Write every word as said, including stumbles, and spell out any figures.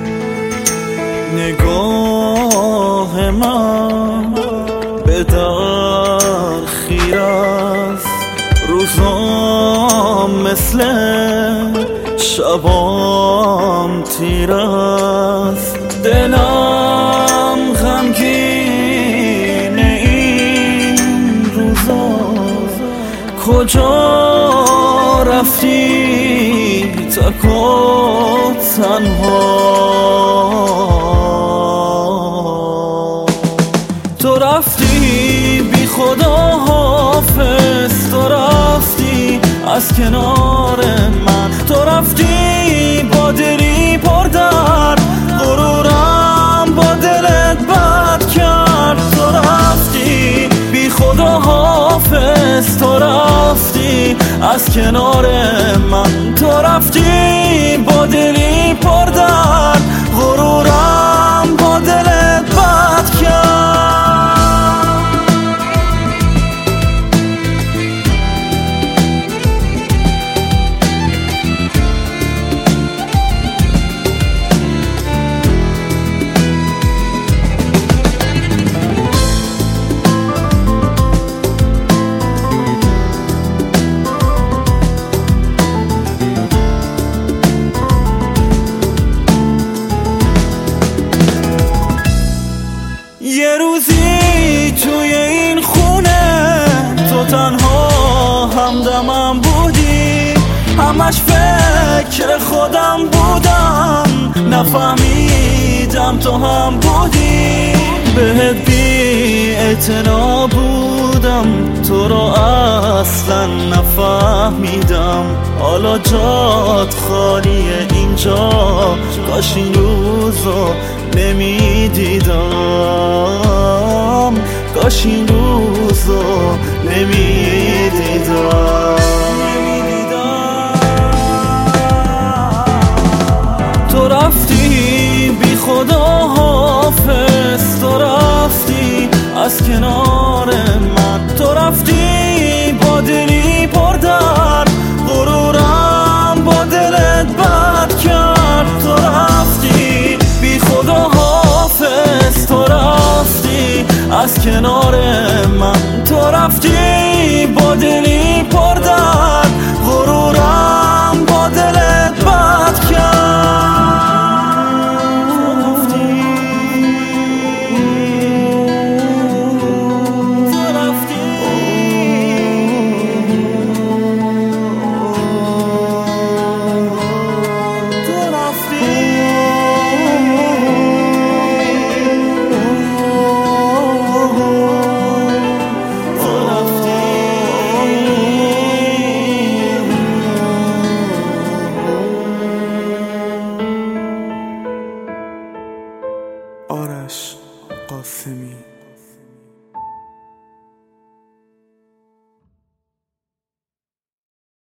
نگاه من به در خیر است، روزام مثل شبام تیر است. دلم غمگین این روزا، کجا رفتی تک و تنها؟ تو رفتی بی خدا حافظ، تو رفتی از کنار من، تو رفتی با دلی پر درد، غرورم با دلت بد کرد. تو رفتی بی خدا حافظ، تو رفتی از کنار من، تو رفتی با دلی پر درد، غرورم با دلت بد کرد. یه روزی توی این خونه تو تنها همدمم بودی، همش فکر خودم بودم، نفهمیدم تو هم بودی. بهت بی اعتنا بودم، تو رو اصلا نفهمیدم. حالا جات خالیه اینجا، کاش این روزو نمیدیدم، کاش این روزو نمیدیدم. تو رفتی بی خدا حافظ، تو رفتی از کنار من، تو رفتی با دلی پر درد، غرورم با دلت بد کرد. تو رفتی بی خدا حافظ، تو رفتی از کنار من، تو رفتی با دلی پر درد، غرورم با دلت بد کرد. آرش قاسمی.